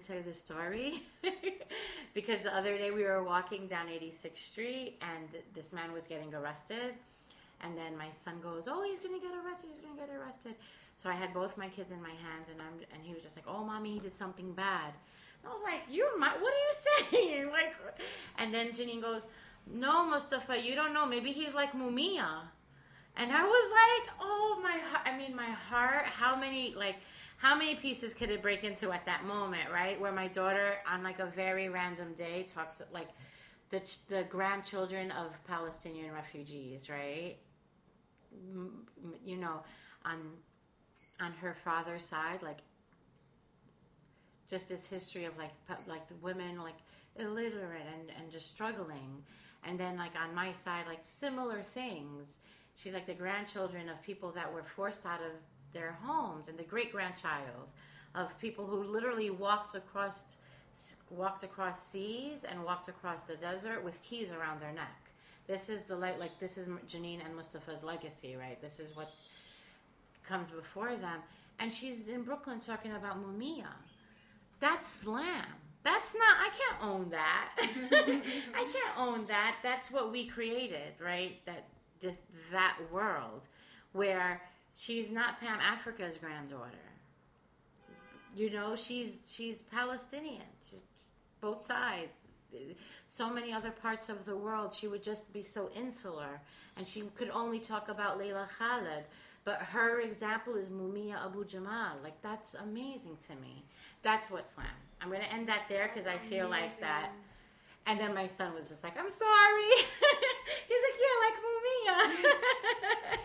tell you the story because the other day we were walking down 86th Street and this man was getting arrested. And then my son goes, "Oh, he's gonna get arrested. He's gonna get arrested." So I had both my kids in my hands, and he was just like, "Oh, mommy, he did something bad." And I was like, what are you saying?" Like, and then Janine goes, "No, Mustafa, you don't know. Maybe he's like Mumia." And I was like, "Oh my heart! I mean, my heart. How many pieces could it break into at that moment, right? Where my daughter, on like a very random day, talks like the grandchildren of Palestinian refugees, right? You know, on her father's side, like just this history of like the women like illiterate and just struggling, and then like on my side, like similar things. She's like the grandchildren of people that were forced out of their homes, and the great grandchild of people who literally walked across seas and walked across the desert with keys around their neck. This is this is Janine and Mustafa's legacy, right? This is what comes before them. And she's in Brooklyn talking about Mumia. That's slam. That's not, I can't own that. I can't own that. That's what we created, right? That world where she's not Pam Africa's granddaughter. You know, she's Palestinian. She's both sides. So many other parts of the world, she would just be so insular, and she could only talk about Layla Khaled. But her example is Mumia Abu Jamal. Like, that's amazing to me. That's what slam. I'm going to end that there because I feel like that. And then my son was just like, "I'm sorry." He's like, "Yeah, like Mumia."